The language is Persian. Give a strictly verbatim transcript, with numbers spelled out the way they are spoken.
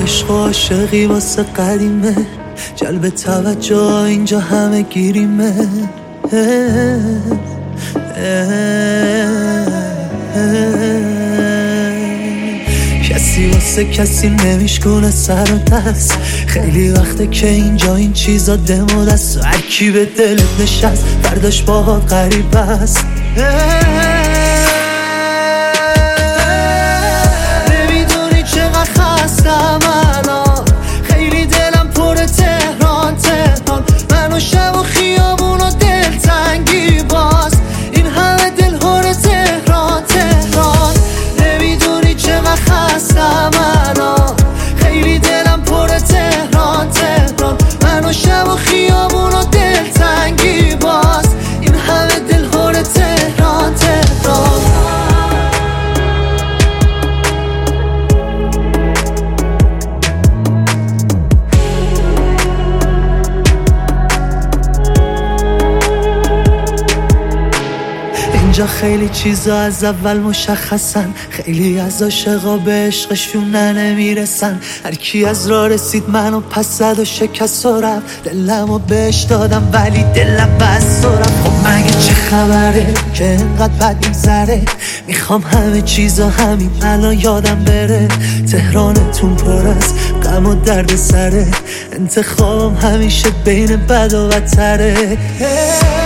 عشق و عاشقی واسه قدیمه، جلب توجه اینجا همه گیریمه. کسی واسه کسی نمیشکنه سر و دست، خیلی وقته که اینجا این چیزا دم دست، هر کی به دلت نشست فرداش باهات غریب است. نمیدونی چقدر خستم الان، خیلی دلم پر تهران تهران، من و شب و خیابون و دلتنگی باز، این همه دل هر تهران تهران. نمیدونی چقدر خستم الان، خیلی دلم پر تهران تهران، من و شب و خیابون و دلتنگی باز، این همه دل هر تهران تهران. اینجا خیلی چیزا از اول مشخصن، خیلی از عاشقا به عشقشون نمیرسن، هر کی از راه رسید منو پس زد و شکست و رفت، دلمو بهش دادم ولی دلم بس و رفت. خب مگه چه خبره که انقدر بد میگذره، میخوام همه چیزا همین الان یادم بره، تهرانتون پر از غم و درد سره، انتخابم همیشه بین بد و بدتره.